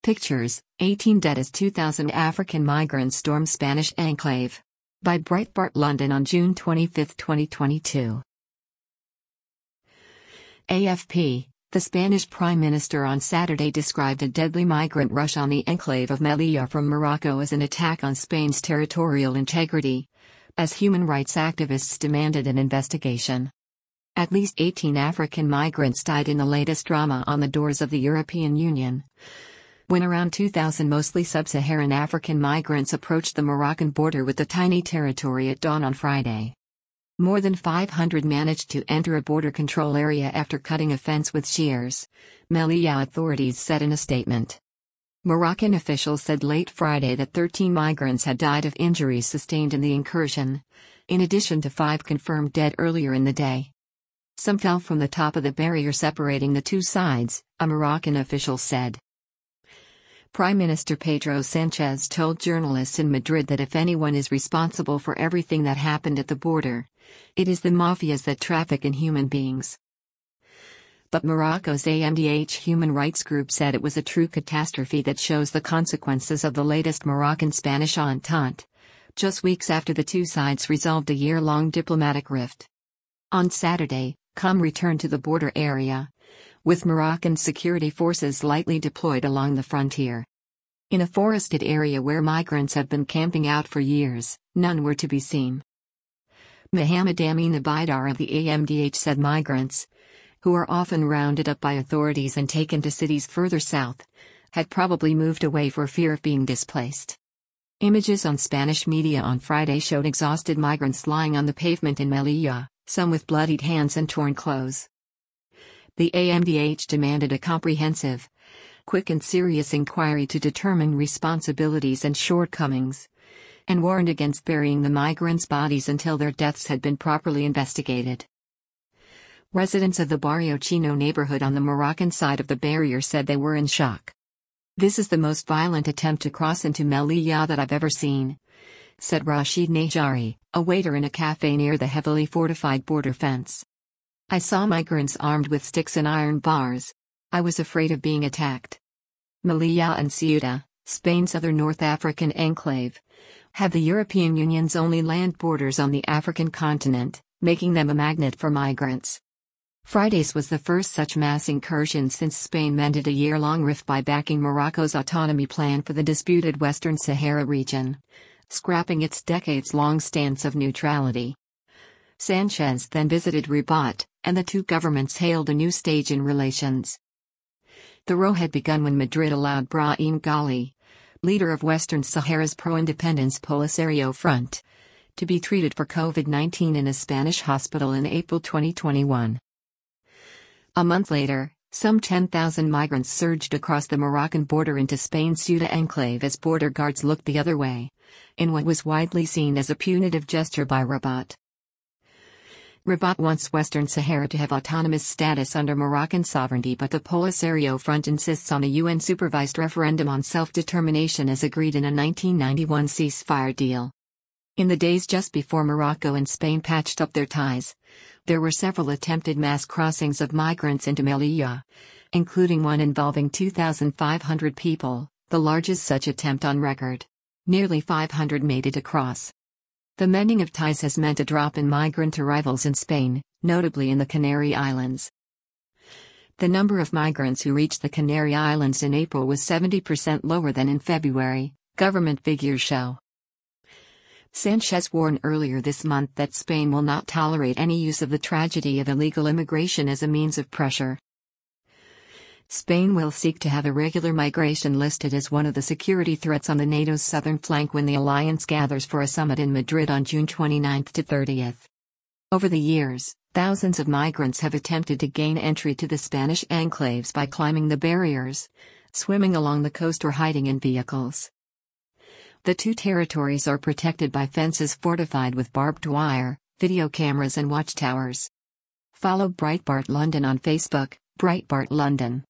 Pictures, 18 dead as 2,000 African migrants storm Spanish enclave. By Breitbart London on June 25, 2022. AFP, the Spanish Prime Minister on Saturday described a deadly migrant rush on the enclave of Melilla from Morocco as an attack on Spain's territorial integrity, as human rights activists demanded an investigation. At least 18 African migrants died in the latest drama on the doors of the European Union, when around 2,000 mostly sub-Saharan African migrants approached the Moroccan border with the tiny territory at dawn on Friday. More than 500 managed to enter a border control area after cutting a fence with shears, Melilla authorities said in a statement. Moroccan officials said late Friday that 13 migrants had died of injuries sustained in the incursion, in addition to 5 confirmed dead earlier in the day. Some fell from the top of the barrier separating the two sides, a Moroccan official said. Prime Minister Pedro Sanchez told journalists in Madrid that if anyone is responsible for everything that happened at the border, it is the mafias that traffic in human beings. But Morocco's AMDH human rights group said it was a true catastrophe that shows the consequences of the latest Moroccan-Spanish entente, just weeks after the two sides resolved a year-long diplomatic rift. On Saturday, COM returned to the border area, with Moroccan security forces lightly deployed along the frontier. In a forested area where migrants have been camping out for years, none were to be seen. Mohamed Amin Abidar of the AMDH said migrants, who are often rounded up by authorities and taken to cities further south, had probably moved away for fear of being displaced. Images on Spanish media on Friday showed exhausted migrants lying on the pavement in Melilla, some with bloodied hands and torn clothes. The AMDH demanded a comprehensive, quick and serious inquiry to determine responsibilities and shortcomings, and warned against burying the migrants' bodies until their deaths had been properly investigated. Residents of the Barrio Chino neighborhood on the Moroccan side of the barrier said they were in shock. "This is the most violent attempt to cross into Melilla that I've ever seen," said Rashid Najari, a waiter in a cafe near the heavily fortified border fence. "I saw migrants armed with sticks and iron bars. I was afraid of being attacked." Melilla and Ceuta, Spain's other North African enclave, have the European Union's only land borders on the African continent, making them a magnet for migrants. Friday's was the first such mass incursion since Spain mended a year-long rift by backing Morocco's autonomy plan for the disputed Western Sahara region, scrapping its decades-long stance of neutrality. Sanchez then visited Rabat, and the two governments hailed a new stage in relations. The row had begun when Madrid allowed Brahim Ghali, leader of Western Sahara's pro-independence Polisario Front, to be treated for COVID-19 in a Spanish hospital in April 2021. A month later, some 10,000 migrants surged across the Moroccan border into Spain's Ceuta enclave as border guards looked the other way, in what was widely seen as a punitive gesture by Rabat. Rabat wants Western Sahara to have autonomous status under Moroccan sovereignty, but the Polisario Front insists on a UN-supervised referendum on self-determination as agreed in a 1991 ceasefire deal. In the days just before Morocco and Spain patched up their ties, there were several attempted mass crossings of migrants into Melilla, including one involving 2,500 people, the largest such attempt on record. Nearly 500 made it across. The mending of ties has meant a drop in migrant arrivals in Spain, notably in the Canary Islands. The number of migrants who reached the Canary Islands in April was 70% lower than in February, government figures show. Sanchez warned earlier this month that Spain will not tolerate any use of the tragedy of illegal immigration as a means of pressure. Spain will seek to have irregular migration listed as one of the security threats on the NATO's southern flank when the alliance gathers for a summit in Madrid on June 29 to 30. Over the years, thousands of migrants have attempted to gain entry to the Spanish enclaves by climbing the barriers, swimming along the coast or hiding in vehicles. The two territories are protected by fences fortified with barbed wire, video cameras and watchtowers. Follow Breitbart London on Facebook, Breitbart London.